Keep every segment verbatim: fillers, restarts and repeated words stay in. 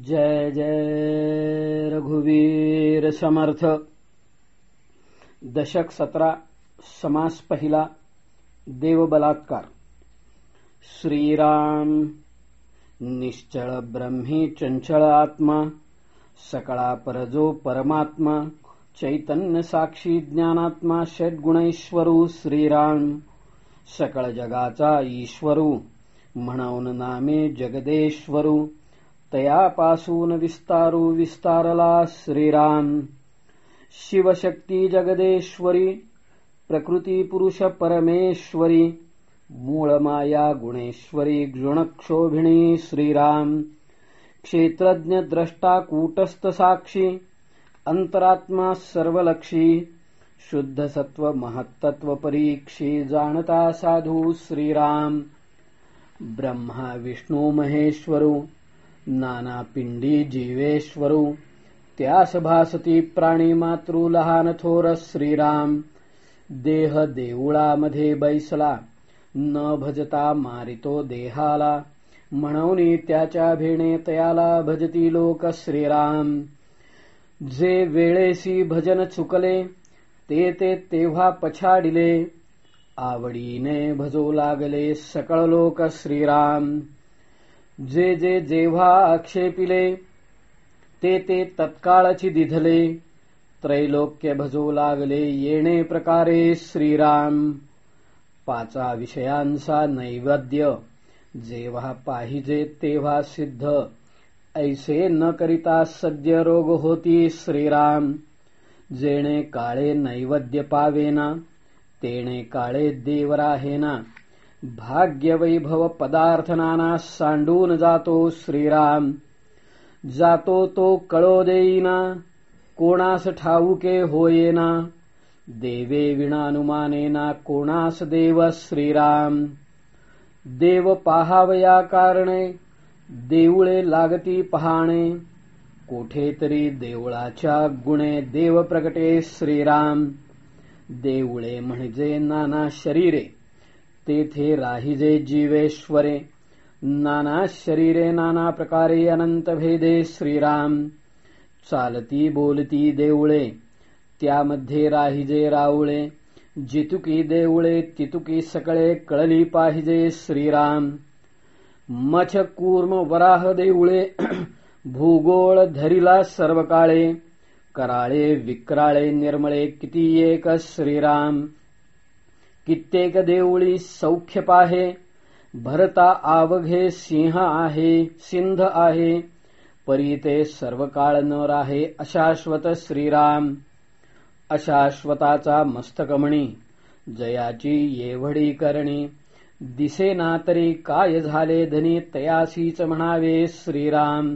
जय जय रघुवीर समर्थ। दशक सतरा, समास पहिला, देवबलात्कार। श्रीराम निश्चळ ब्रह्मी चंचळ आत्मा, सकळा परजो परमात्मा, चैतन्य साक्षी ज्ञानात्मा, षड्गुणैश्वरू श्रीराम, सकळ जगाचा ईश्वरू, म्हणून नामे जगदेश्वरू, तयापासून विस्तारू विस्तारला श्रीराम। शिवशक्ती जगदेश्वरी, प्रकृती पुरुष परमेश्वरी, मूळ माया गुणेश्वरी, गुणक्षोभिणी श्रीराम। क्षेत्रज्ञ द्रष्टा कूटस्थ साक्षी, अंतरात्मा सर्वलक्षी, शुद्ध सत्व महत्त्व परीक्षी, जाणता साधू श्रीराम। ब्रह्मा विष्णू महेश्वरू, नाना पिंडी जीवेश्वरू, त्यास भासती प्राणी मातृ लहान थोर श्रीराम। देह देऊळामध्ये बैसला, न भजता मारितो देहाला, म्हणून त्याच्या भेणे तयाला भजती लोक श्रीराम। जे वेळेसी भजन चुकले, ते ते तेव्हा पछाडिले, आवडीने भजो लागले सकळ लोक श्रीराम। जे जे जेव्हा आक्षेपिले, ते ते तत्काळची दिधले, त्रैलोक्य भजो लागले येणे प्रकारे श्रीराम। पाचा विषयांचा नैवेद्य, जेव्हा पाहिजे तेव्हा सिद्ध, ऐसे न करिता सद्य रोग होती श्रीराम। जेणे काळे नैवेद्य पावेना, तेणे काळे देव राहेना, भाग्य वैभव पदार्थ नाना सांडून जातो श्रीराम। जातो तो कळो देईना, कोणास ठाऊके होयेना, देवे विणानुमानेना कोणास देव श्रीराम। देव पाहावया कारणे, देऊळे लागती पहाणे, कोठे तरी देवळाच्या गुणे देव प्रगटे श्रीराम। देऊळे म्हणजे नाना शरीरे, तेथे राहिजे जीवेश्वरे, नाना शरीरे नाना प्रकारे अनंत भेदे श्रीराम। चालती बोलती देऊळे, त्यामध्ये राहिजे राऊळे, जितुकी देऊळे तितुकी सकळे कळली पाहिजे श्रीराम। मछ कूर्म वराह देऊळे, भूगोळ धरिला सर्व काळे, कराळे विक्राळे निर्मळे किती एक श्रीराम। कित्येक देऊळी सौख्य पाहे, भरता आवघे सिंह आहे सिंध आहे, परी ते सर्व काळ न राहे अशाश्वत श्रीराम। अशाश्वताचा मस्तकमणी, जयाची येवढी करणी, दिसेना तरी काय झाले धनी, तयासीच म्हणावे श्रीराम।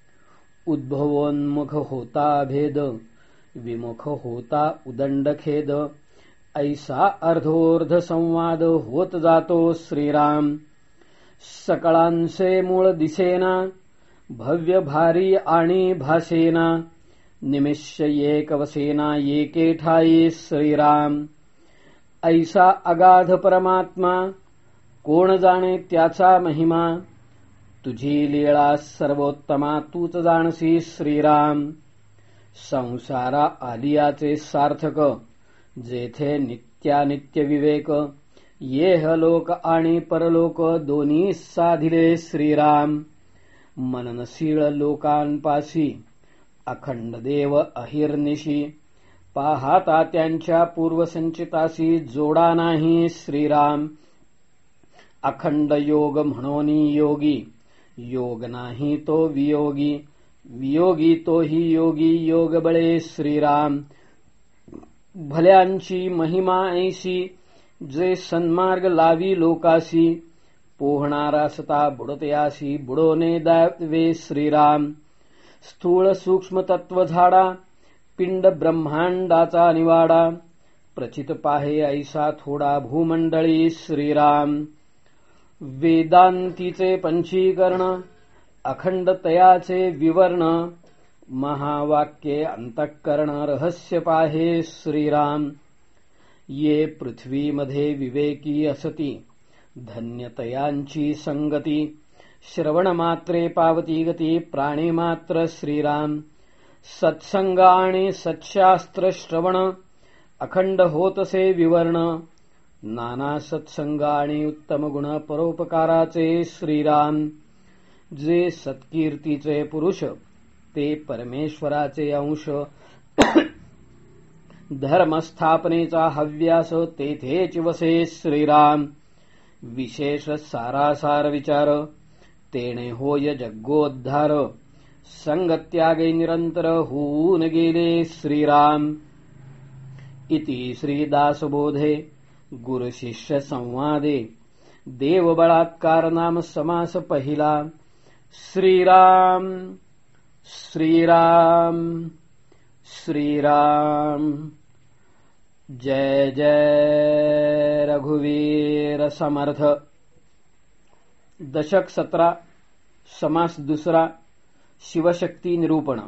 उद्भवोन्मुख होता भेद, विमुख होता उदंड खेद, ऐसा अर्धोर्ध संवाद होत जातो श्रीराम। सकळांचे मूळ दिसेना, भव्य भारी आणि भासेना, निमिष्य एक वसेना एके ठाई श्रीराम। ऐसा अगाध परमात्मा, कोण जाणे त्याचा महिमा, तुझी लीळा सर्वोत्तमा तूच जाणसी श्रीराम। संसारा आलियाचे सार्थक, जेथे नित्यानित्य विवेक, येह लोक आणि परलोक दोन्ही साधिले श्रीराम। मननशीळ लोकांपाशी, अखंड देव अहिर्निशी, पाहता त्यांच्या पूर्वसंचितासी जोडा नाही श्रीराम। अखंड योग म्हणून योगी, योग नाही तो वियोगी, वियोगी तोही योगी योग बळे श्रीराम। भल्यांची महिमा ऐसी, जे सन्मार्ग लावी लोकासी, पोहणारा सता बुडतयासी बुडोने दावे श्रीराम। स्थूळ सूक्ष्म तत्व झाडा, पिंड ब्रह्मांडाचा निवाडा, प्रचित पाहे ऐसा थोडा भूमंडळी श्रीराम। वेदांतीचे पंचीकरण, अखंड तयाचे विवरण, महावाक्ये अंतःकरण रहस्य पाहे श्रीराम। ये पृथ्वीमध्ये विवेकी असती, धन्यतयांची संगती, श्रवणमात्रे पावती गती प्राणिमात्र श्रीराम. सत्संग आणि सत्शास्त्र श्रवण अखंड होतसे विवरण. नाना सत्संग आणि उत्तम गुण परोपकाराचे श्रीराम. जे सत्कीर्तीचे पुरुष ते परमेश्वराचे अंश. धर्मस्थापनेचा हव्यास तेथेच वसे श्रीराम. विशेष सारासार विचार तेणे होय जगोद्धार. संगत्यागे निरंतर होऊन गेले श्रीराम. इति श्रीदासबोधे गुरुशिष्य संवादे देवबळात्कार नाम समास पहिला. श्रीराम श्रीराम श्रीराम. जय जय रघुवीर समर्थ. दशक सतरा. समास दुसरा. शिवशक्ती निरूपण.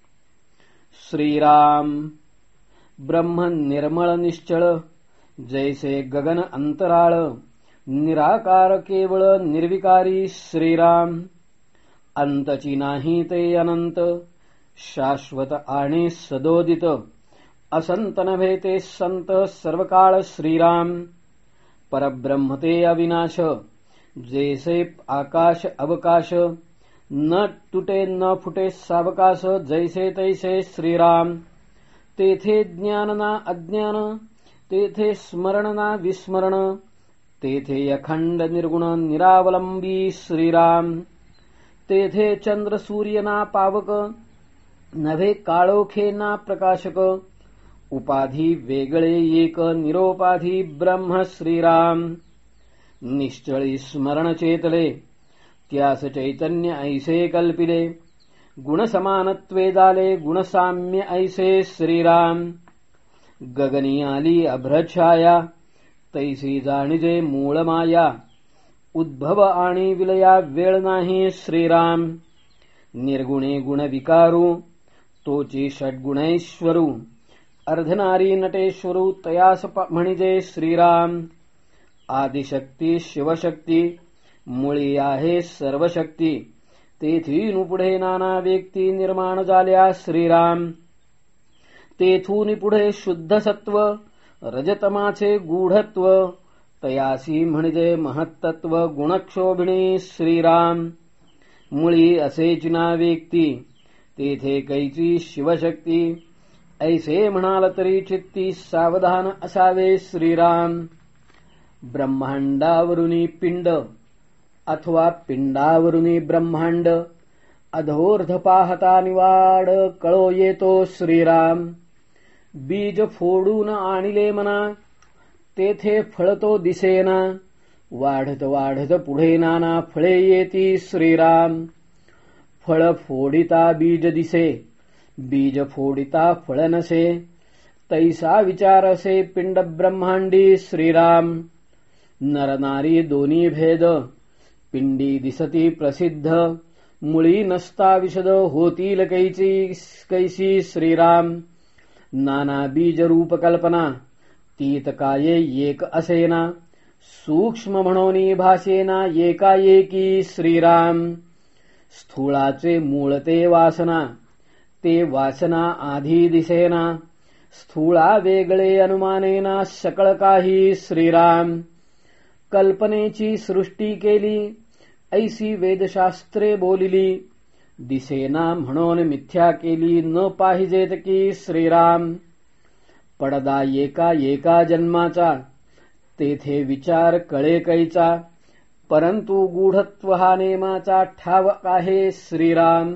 श्रीराम ब्रह्म निर्मळ निश्चळ जैसे गगन अंतराळ. निराकार केवळ निर्विकारी श्रीराम. अंतची नाही ते अनंत शाश्वत आणि सदोदित. असंत नव्हे ते संत सर्वकाळ श्रीराम. परब्रह्म ते अविनाश जैसे आकाश अवकाश. न तुटे न फुटे सावकाश जैसे तैसे श्रीराम. तेथे ज्ञान ना अज्ञान तेथे स्मरण ना विस्मरण. तेथे अखंड निर्गुण निरावलंबी श्रीराम. तेथे चंद्र सूर्य ना पावक नव्हे काळोखे ना प्रकाशक. उपाधी वेगळे एक निरोपाधी ब्रह्म श्रीराम. निश्चळी स्मरण चेतले त्यास चैतन्य ऐसे कल्पिले. गुणसमानत्वे झाले गुणसाम्य ऐसे श्रीराम. गगनी आली अभ्रछाया तैसी जाणिजे मूळ माया. उद्भव आणि विलया वेळ नाही श्रीराम. निर्गुणे गुण विकारू तोची षड्गुणैश्वरू. अर्धनारी नटेश्वरू तयास म्हणजे श्रीराम. आदिशक्ती शिवशक्ती मुळी आहे सर्वशक्ती. तेथून पुढे नाना व्यक्ती निर्माण झाल्या श्रीराम. तेथून पुढे शुद्ध सत्व रजतमाचे गूढत्व. तयासी म्हणजे महत्तत्व गुणक्षोभिणी श्रीराम. मुळी असेच ना व्यक्ती तेथे कैची शिवशक्ती. ऐसे म्हणाल तरी चित्ती सावधान असावे श्रीराम. ब्रह्मांडावरुनी पिंड अथवा पिंडावरुनी ब्रह्मांड. अधोर्ध पाहता निवाड कळो येतो श्रीराम. बीज फोडून आणिले मना तेथे फळतो दिसेना. वाढत वाढत पुढे नाना फळे येती श्रीराम. फळ फोडिता बीज दिसे बीज फोडिता फळ नसे. तैसा विचार असे पिंड ब्रह्मांडी श्रीराम. नरनारी दोन्ही भेद पिंडी दिसती प्रसिद्ध. मुळी नसता विशद होतील कैची कैसी श्रीराम. नाना बीज रूप कल्पना तीत काये एक असेना. सूक्ष्म म्हणून भाषेना एकाएकी श्रीराम. स्थूळाचे मूळ ते वासना ते वासना आधी दिसेना. स्थूळा वेगळे अनुमानेना सकळ काही श्रीराम. कल्पनेची सृष्टी केली ऐसी वेदशास्त्रे बोलिली. दिसेना म्हणून मिथ्या केली न पाहिजेत की श्रीराम. पडदा एका एका जन्माचा तेथे विचार कळे कैचा. परंतु गूढत्व हा नेमाचा ठाव आहे श्रीराम.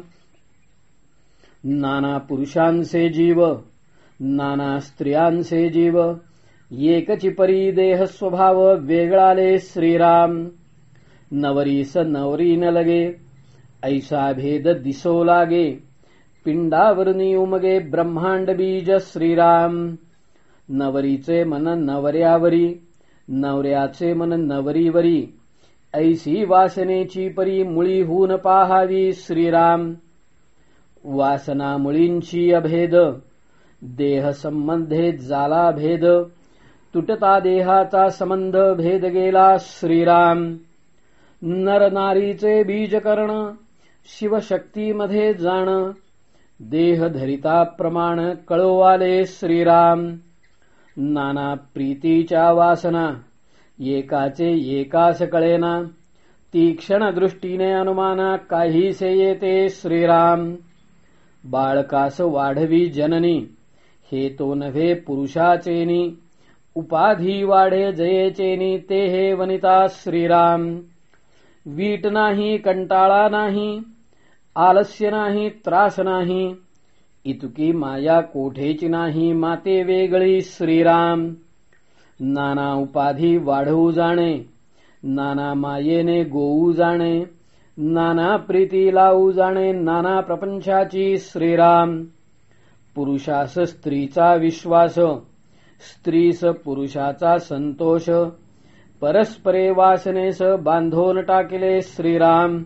नाना पुरुषांचे जीव नाना स्त्रियांचे जीव. एकची परी देह स्वभाव वेगळाले श्रीराम. नवरीस नवरी न लगे ऐसा भेद दिसो लागे. पिंडावरुनी उमगे ब्रह्मांड बीज श्रीराम. नवरीचे मन नवऱ्यावरी नवऱ्याचे मन नवरीवरी. ऐसी वासनेची परी मुळी होऊन पाहावी श्रीराम. वासना मुळींची अभेद देह संबंधे जाला भेद. तुटता देहाचा संबंध भेद गेला श्रीराम. नर नारीचे बीज करण शिवशक्तीमध्ये जाण देह धरिता प्रमाण कळवाले श्रीराम नाना प्रीतीच्या वासना एकाचे एकास कळेना तीक्ष्ण दृष्टीने अनुमाना काहीसे येते श्रीराम बाळकास वाढवी जननी हे तो नव्हे पुरुषाचेनी उपाधी वाढे जयेचेनी ते हे वनिता श्रीराम वीट नाही कंटाळा नाही आलस्य नाही त्रास नाही इतकी माया कोठेची नाही माते वेगळी श्रीराम नाना उपाधी वाढवू जाणे नाना मायेने गोवू जाणे नाना प्रीती लावू जाणे नाना प्रपंचाची श्रीराम पुरुषास स्त्रीचा विश्वास स्त्रीस पुरुषाचा संतोष परस्परे वासनेस बांधून टाकिले श्रीराम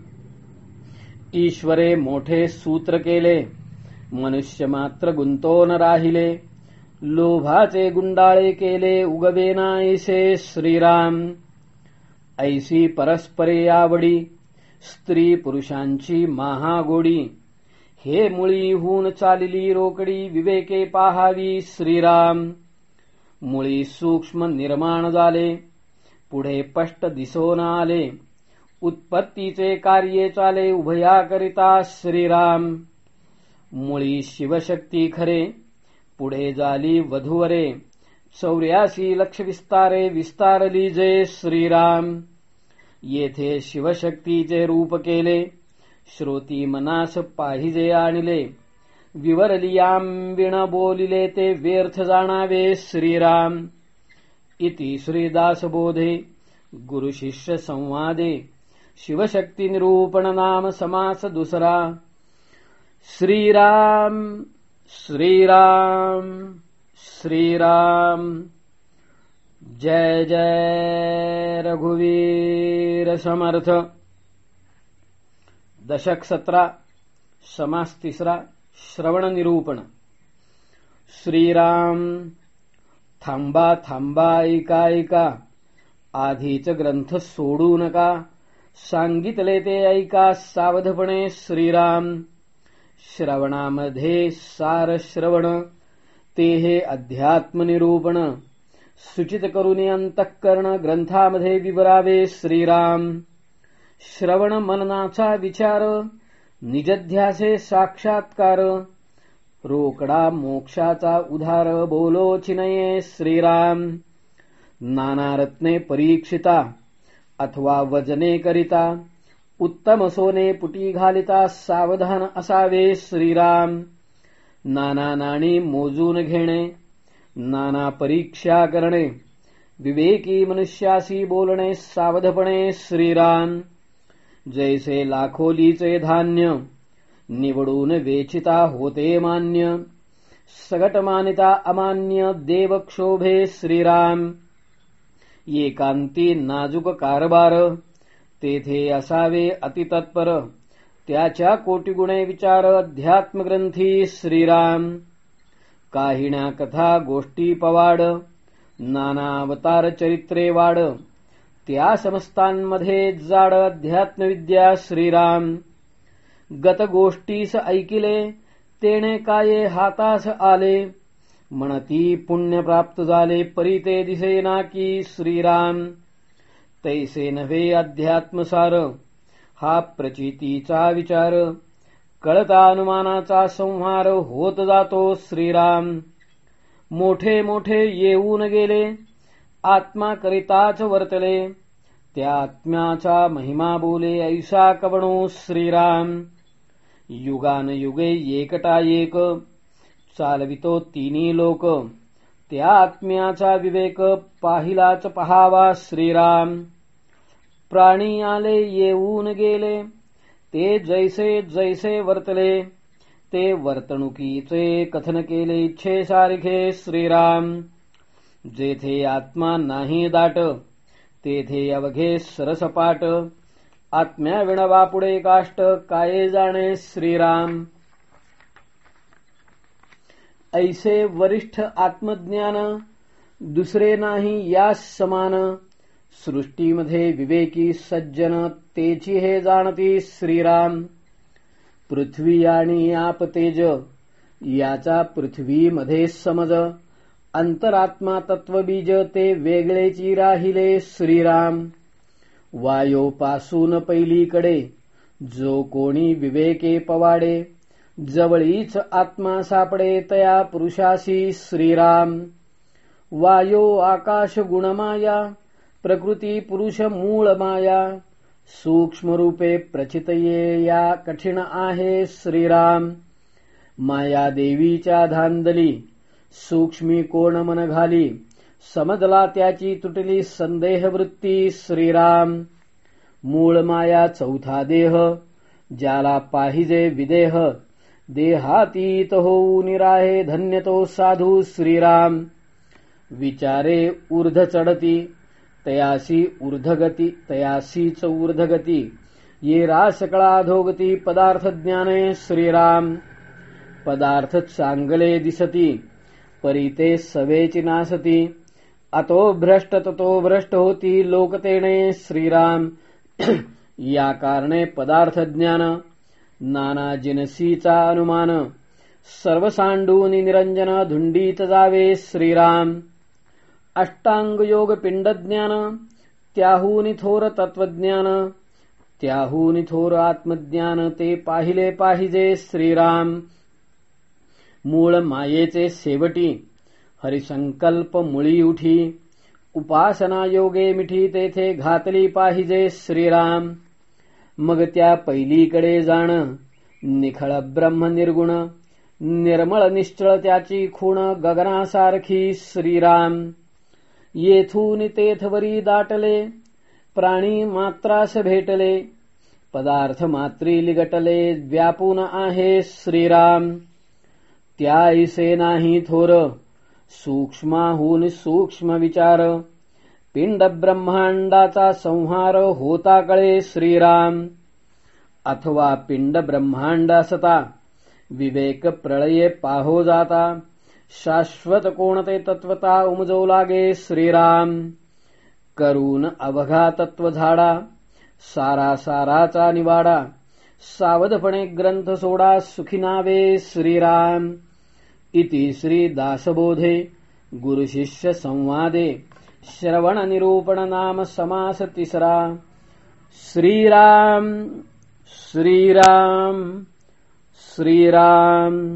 ईश्वरे मोठे सूत्र केले मनुष्य मात्र गुंतोन राहिले लोभाचे गुंडाळे केले उगवेनाईसे श्रीराम ऐसी परस्परे आवडी स्त्री पुरुषांची महागोडी हे मुळी होऊन चालली रोकडी विवेके पाहावी श्रीराम मुळी सूक्ष्म निर्माण झाले पुढे स्पष्ट दिसोन आले उत्पत्तीचे कार्ये चाले उभयाकरिता श्रीराम मुळी शिवशक्ती खरे पुढे झाली वधूवरे चौऱ्यासी लक्ष विस्तारे विस्तारली जे श्रीराम येथे शिवशक्तीचे रूप केले श्रोती मनास पाहिजे आणले विवरलियाम बोलिले ते व्यर्थ जाणावे श्रीराम इति श्रीदासबोधे गुरुशिष्य संवादे शिवशक्ती निरूपण नाम समास दुसरा श्रीराम श्रीराम श्रीराम जय जय रघुवीर समर्थ दशक सतरा समास तिसरा श्रवण निरूपण श्रीराम थांबा थांबा ऐका ऐका आधीच ग्रंथ सोडू नका सांगितले ते ऐका सावधपणे श्रीराम श्रवणामध्ये सार श्रवण ते हे अध्यात्म निरूपण सूचित करून अंतःकरण ग्रंथामध्ये विवरावे श्रीराम श्रवण मननाचा विचार निजध्यासे साक्षात्कार रोकडा मोक्षाचा उधार बोलोची नये श्रीराम नाना रत्ने परीक्षिता अथवा वजने करिता उत्तम सोने पुटी घालिता सावधान असावे श्रीराम नाना नाणी मोजून घेणे नाना परीक्षा करणे विवेकी मनुष्यासी बोलणे सावधपणे श्रीराम जैसे लाखोलीचे धान्य निवडून वेचिता होते मान्य सगट मानिता अमान्य देवक्षोभे श्रीराम एकांती नाजूक कारभार तेथे असावे अतितत्पर त्याच्या कोटीगुणे विचार अध्यात्मग्रंथी श्रीराम काहिण्या कथा गोष्टी पवाड नाना अवतार चरित्रे वाड त्या समस्तांमध्ये जाड अध्यात्मविद्या श्रीराम गत गोष्टीस ऐकिले तेणे काये हातास आले म्हणती पुण्य प्राप्त झाले परी ते दिसेना की श्रीराम तैसे नव्हे अध्यात्मसार हा प्रचितीचा विचार कळता अनुमानाचा संहार होत जातो श्रीराम मोठे मोठे येऊन गेले आत्मा करिताच वर्तले त्या आत्म्याचा महिमा बोले ऐसा कवणो श्रीराम युगान युगे एकटा एक चालवितो तिन्ही लोक त्या आत्म्याचा विवेक पाहिलाच पहावा श्रीराम प्राणी आले येऊन गेले ते जैसे जैसे वर्तले ते वर्तणुकीचे कथन केले इच्छेसारखे श्रीराम जेथे आत्मा नाही दाट तेथे अवघे सरसपाट आत्म्या विणवा पुढे काष्ट काये जाणे श्रीराम ऐसे वरिष्ठ आत्मज्ञान दुसरे नाही यास समान सृष्टीमध्ये विवेकी सज्जन तेची हे जाणती श्रीराम. पृथ्वी आणि आप तेज याचा पृथ्वीमध्ये समज. अंतरात्मा तत्वबीज ते वेगळेची राहिले श्रीराम. वायोपासून पहिलीकडे जो कोणी विवेके पवाडे. जवळीच आत्मा सापडे तया पुरुषासी श्रीराम. वायो आकाश गुणमाया प्रकृती पुरुष मूळ माया. सूक्ष्म रूपे प्रचितये या कठीण आहे श्रीराम. माया देवीच्या धांदली सूक्ष्मी कोण मन घाली. समजला त्याची तुटली संदेह वृत्ती श्रीराम. मूळ माया चौथा देह ज्याला पाहिजे विदेह. देहातीत होऊन राहे धन्य तो साधू श्रीराम. विचारे ऊर्ध्व चढती तयासी ऊर्ध्वगती तयासीच ऊर्ध्वगती. ये रासकळा अधोगती पदार्थ ज्ञाने श्रीराम. पदार्थ चांगले दिसती परिते सवेची नासती. अतो भ्रष्ट ततो भ्रष्ट होती लोकतेने श्रीराम. या कारणे पदार्थ ज्ञान नाना जिनसीचा अनुमान. सर्व सांडून निरंजन धुंडीत जावे श्रीराम. अष्टांग योग पिंड ज्ञान त्याहून थोर तत्वज्ञान. त्याहून थोर आत्मज्ञान ते पाहिले पाहिजे श्रीराम. मूळ मायेचे शेवटी हरिसंकल्प मुळी उठी. उपासना योगे मिठी तेथे घातली पाहिजे श्रीराम. मग त्या पहिलीकडे जाण निखळ ब्रह्म निर्गुण. निर्मळ निश्चळ त्याची खूण गगनासारखी श्रीराम. येथून तेथवरी दाटले प्राणी मात्रास भेटले. पदार्थ मात्री लिगटले व्यापून आहे श्रीराम. त्याईसे नाही थोर सूक्ष्माहून सूक्ष्म विचार. पिंड ब्रह्मांडाचा संहार होता कळे श्रीराम. अथवा पिंड ब्रह्मांड असता विवेक प्रळये पाहो जाता. शाश्वत कोणते तत्वता उमजो लागे श्रीराम. करून अवघा तत्व झाडा सारा साराचा निवाडा. सावधपणे ग्रंथ सोडा सुखी नावे श्रीराम. इति श्री दासबोधे गुरुशिष्य संवादे श्रवण निरूपण नाम समास तिसरा. श्रीराम श्रीराम श्रीराम.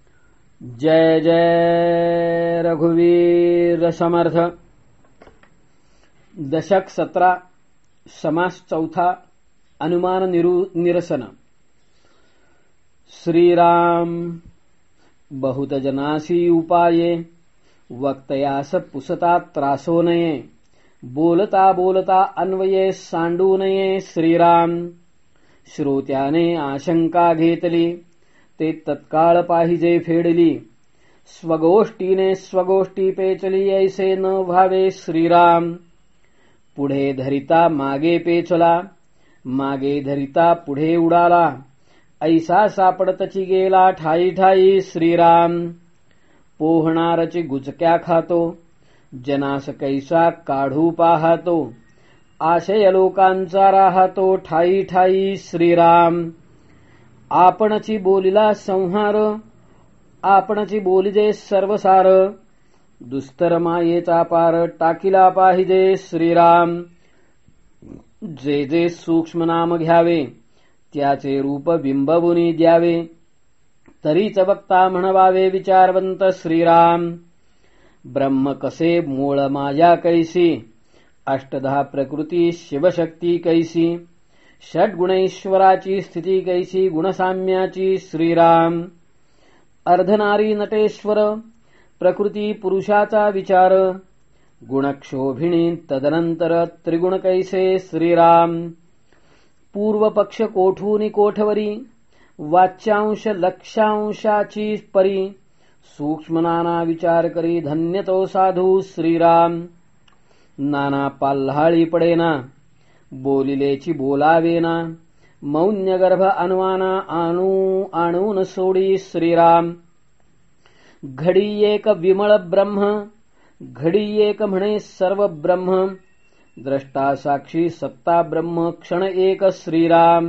जय जय रघुवीर समर्थ. दशक सतरा समास चौथा अनुमान निरसन. श्रीराम बहुत जनासी उपाये. वक्तयास पुसता त्रासो नये. बोलता बोलता अन्वये सांडू नये श्रीराम. श्रोत्याने आशंका घेतली ते तत्काळ पाहिजे फेडली. स्वगोष्टीने स्वगोष्टी पेचली ऐसे न व्हावे श्रीराम. पुढे धरिता मागे पेचला मागे धरिता पुढे उडाला. ऐसा सापडतची गेला ठाई ठाई श्रीराम. पोहणारची गुचक्या खातो जनास कैसा काढू पाहतो. आशय लोकांचा राहतो ठाई ठाई श्रीराम. आपणची बोलिला संहार आपणची बोलिजे सर्वसार. दुस्तर मायेचा पार टाकिला पाहिजे श्रीराम. जे जे सूक्ष्म नाम घ्यावे त्याचे रूप बिंबवुनी द्यावे. तरीच वक्ता म्हणवावे विचारवंत श्रीराम. ब्रह्म कसे मूळ माया कैसी. अष्टधा प्रकृती शिवशक्ती कैसी. षड्गुणेश्वराची स्थिती कैसी गुणसाम्याची श्रीराम. अर्धनारी नटेश्वर प्रकृती पुरुषाचा विचार. गुणक्षोभिणी तदनंतर त्रिगुण कैसे श्रीराम. पूर्वपक्ष कोठूनी कोठवरी वाच्यांश लक्षांशाची परी. सूक्ष्म नाना विचार करी धन्य तो साधू श्रीराम. नाना पाल्हाळी पडेना बोलिलेची बोलावेना. मौन्य गर्भ अनुमाना आणू आणून सोडी श्रीराम. घडी एक विमळ ब्रह्म घडी एक म्हणे सर्व ब्रह्म. द्रष्टा साक्षी सत्ता ब्रह्म क्षण एक श्रीराम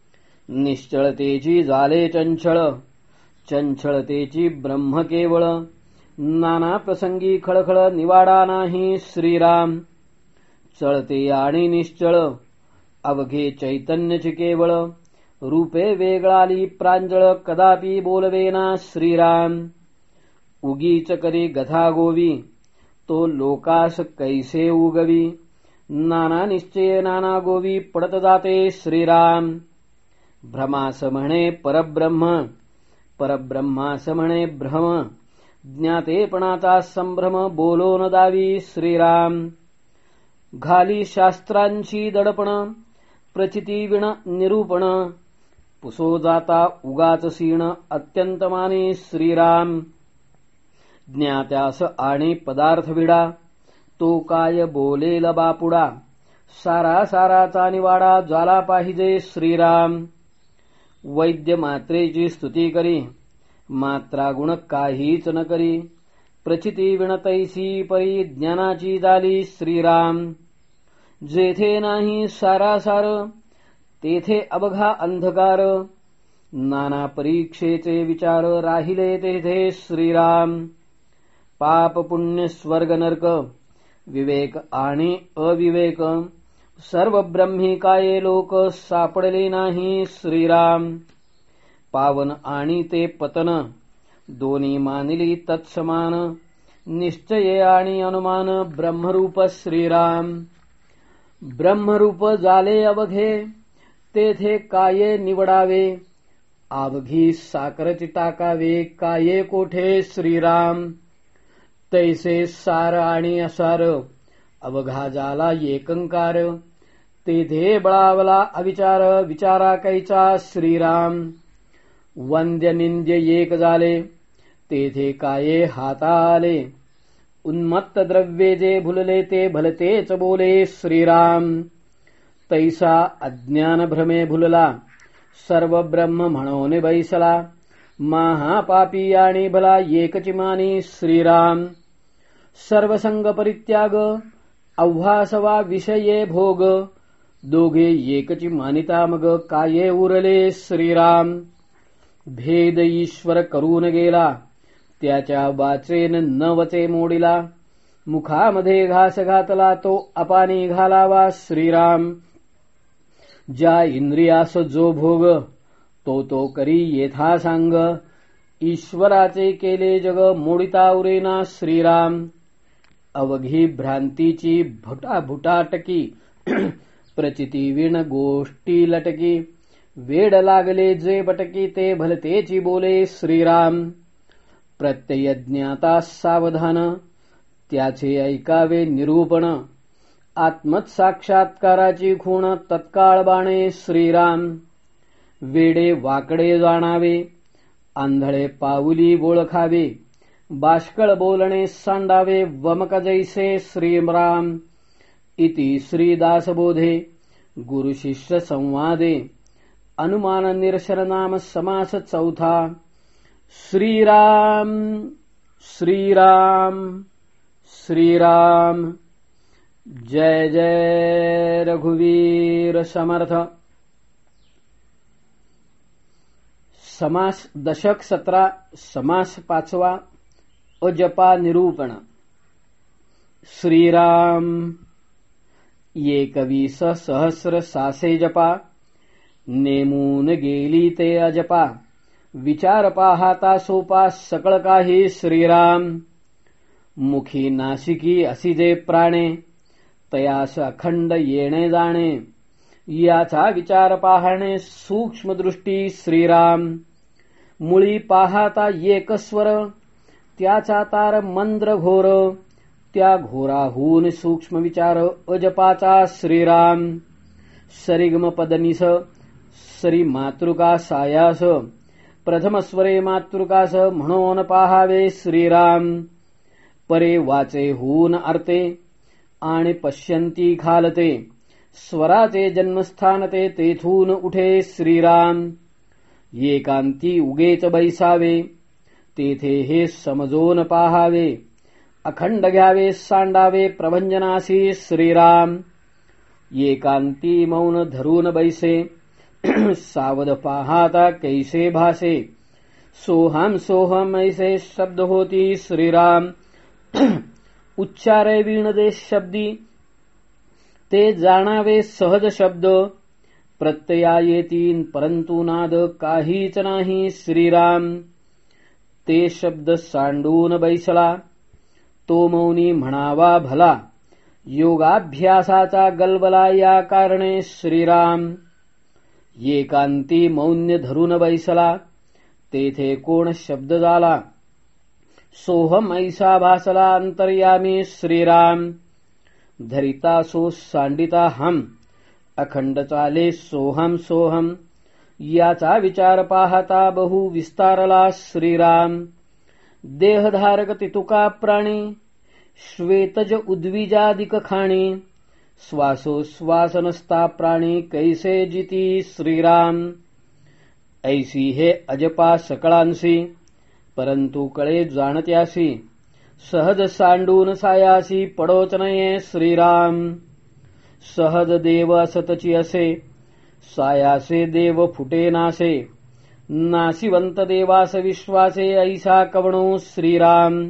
निश्चळतेची झाले चंचळ चंचळतेची ब्रह्म केवळ नाना प्रसंगी खळखळ निवाडा नाही श्रीराम चळते आणि निश्चळ अवघे चैतन्यची केवळ रूपे वेगळाली प्रांजळ कदापि बोलवेना श्रीराम उगीच करी गधा गोवी तो लोकास कैसे उगवी नाना निश्चय नाना गोवी पडत जाते श्रीराम भ्रमास म्हणे परब्रह्म परब्रह्मास म्हणे भ्रम ज्ञातेपणाचा संभ्रम बोलोन दावी श्रीराम घाली शास्त्रांची दडपण प्रचिती विण निरूपण पुसो जाता उगाच सीण अत्यंत माने श्रीराम ज्ञात्यास आणि पदार्थ विडा तो काय बोलेल बापुडा सारा साराचा निवाडा ज्वाला पाहिजे श्रीराम वैद्य मात्रेची स्तुती करी मात्रा गुण काहीच न करी प्रचिती विणतैसी परी ज्ञानाची झाली श्रीराम जेथे नाही सारासार तेथे अवघा अंधकार नाना परीक्षेचे विचार राहिले तेथे श्रीराम पाप पुण्य स्वर्ग नरक विवेक आणि अविवेक सर्व ब्रह्मी काये लोक सापडले नाही श्रीराम पावन आणि ते पतन दोन्ही मानिली तत्समान निश्चय आणि अनुमान ब्रह्मरूप श्रीराम ब्रह्मरूप झाले अवघे तेथे काये निवडावे अवघी साखरची टाकावे काये कोठे श्रीराम तैसे सार आणि असार अवघा झाला एकंकार तेथे बळावला अविचार विचारा कैचा श्रीराम वंद्य निंद्य एक झाले तेथे काये हाता आले उन्मत्त द्रव्ये जे भुलले ते भलतेच बोले श्रीराम तैसा अज्ञान भ्रमे भुलला सर्व ब्रह्म म्हणून बैसला महापापी आणि भला एकची मानी श्रीराम सर्वसंग परित्याग अव्हासवा विषये भोग दोघे एकची मानिता मग काये उरले श्रीराम भेद ईश्वर करून गेला त्याच्या वाचेन न वचे मोडिला मुखामध्ये घास घातला तो अपानी घालावा श्रीराम ज्या इंद्रियास जो भोग तो तो करी येथा सांग ईश्वराचे केले जग मोडिता उरेना श्रीराम अवघी भ्रांतीची भुटा भुटाटकी प्रचिती विण गोष्टी लटकी वेड लागले जे बटकी ते भलतेची बोले श्रीराम प्रत्यय ज्ञाता सावधान त्याचे ऐकावे निरूपण आत्मत साक्षात्काराची खूण तत्काळ बाणे श्रीराम वेडे वाकडे जाणावे आंधळे पाऊली ओळखावे बाष्कळ बोलणे सांडावे वमक जैसे श्रीराम इति श्रीदासबोधे गुरुशिष्य संवादे अनुमान निरशन नाम समास चौथा श्रीराम श्रीराम श्रीराम जय जय रघुवीर समर्थ। समास दशक सतरा समास पाचवा अजपा निरूपण श्रीराम एकवीस सहस्र सासे जपा नेमून गेली ते अजपा विचार पाहता सोपा सकळ काही श्रीराम मुखी नाशिकी असी जे प्राणे तयास अखंड येणे जाणे याचा विचार पाहणे सूक्ष्म दृष्टी श्रीराम मुळी पाहता एक स्वर त्याचा तार मंद्र घोर त्या घोराहून सूक्ष्म विचार अजपाचा श्रीराम सरिगम पदनिस सरी मातृका सायास प्रथम स्वरे मातृकास म्हणून पाहावे श्रीराम परे वाचे होऊन अर्थे आणि पश्यंती खालते स्वराचे जन्मस्थान ते तेथून उठे श्रीराम एकांती उगेच बैसावे तेथे हे समजून पाहावे अखंड घ्यावे सांडावे प्रभंजनासी श्रीराम एकांती मौन धरून बैसे सावध पाहाता कैसे भासे सोहम सोहम ऐसे शब्द होती श्रीराम उच्चारे वीण दे शब्दी ते जाणावे सहज शब्द प्रत्यया येतीन परंतु नाद काहीच नाही श्रीराम ते शब्द सांडून बैसला तो मौनी म्हणावा भला योगाभ्यासाचा गलबला या कारणे श्रीराम एकांती मौन्य धरून बैसला तेथे कोण शब्द झाला सोहम ऐसा भासला अंतर्यामी श्रीराम धरिता सो सांडिता हम अखंड चाले सोहम सोहम याचा विचार पाहता बहु विस्तारला श्रीराम देहधारक तितुका प्राणी श्वेतज उद्विजादिक खाणी श्वासोश्वास नसता प्राणी कैसे जिती श्रीराम ऐसी हे अजपा सकळांसी परंतु कळे जाणत्यासी सहज सांडून सायासी पडोच नये श्रीराम सहज देव असतची असे सायासे देव फुटे नासे नासिवंत देवास विश्वासे ऐसा कवणो श्रीराम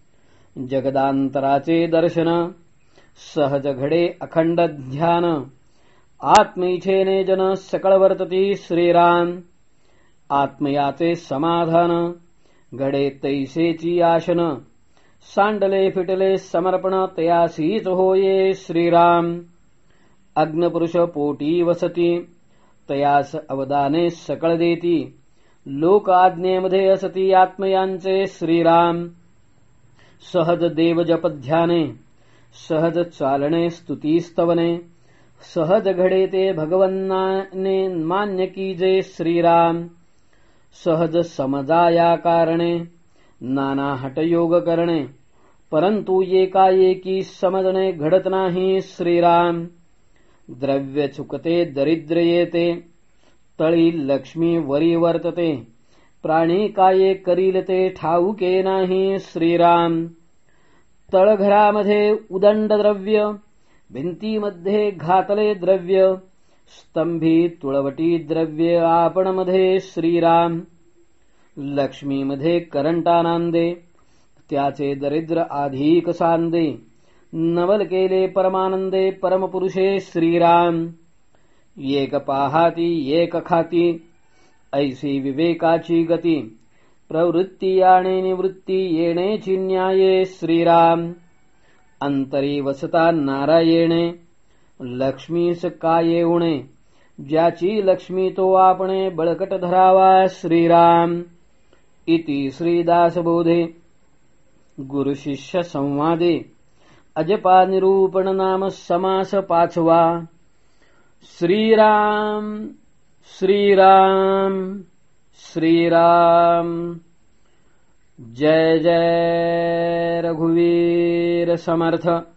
जगदांतराचे दर्शन सहज घडे अखंड ध्यान आत्मैच्छेने जन सकळ वर्तती श्रीराम आत्मयाचे समाधान घडे तैसेची आशन सांडले फिटले समर्पण तयासीच होये श्रीराम अग्नपुरुष पोटी वसती तयास अवदाने सकळ देती लोक आज्ञेमध्ये असती आत्मयांचे श्रीराम सहज देव जप ध्याने सहज चालणे स्तुती स्तवने सहज घडे ते भगवन्नाने मान्य कीजे श्रीराम सहज समजाया कारणे नाना हटयोग करणे परंतु एकाएकी समजणे घडत नाही श्रीराम द्रव्य चुकते दरिद्र येते तळी लक्ष्मी वरी वर्तते प्राणी काये करील ते ठाऊके नाही श्रीराम तळघरामध्ये उदंड द्रव्य भिंतीमध्ये घातले द्रव्य स्तंभी तुळवटी द्रव्य आपणमध्ये श्रीराम लक्ष्मीमध्ये करंटा नांदे त्याचे दरिद्र अधिक सांदे नवल केले परमानंदे परमपुरुषे श्रीराम एक पाहाती एक खाती ऐसी विवेकाची गती प्रवृत्ती आणि निवृत्ती येणेची न्याये श्रीराम अंतरी वसता नारायणे लक्ष्मीस काय उणे ज्याची लक्ष्मी तो आपणे बळकट धरावा श्रीराम इति श्रीदासबोधे गुरुशिष्य संवादे अजपा निरूपण नाम समास पाचवा श्रीराम श्रीराम श्रीराम जय जय रघुवीर समर्थ।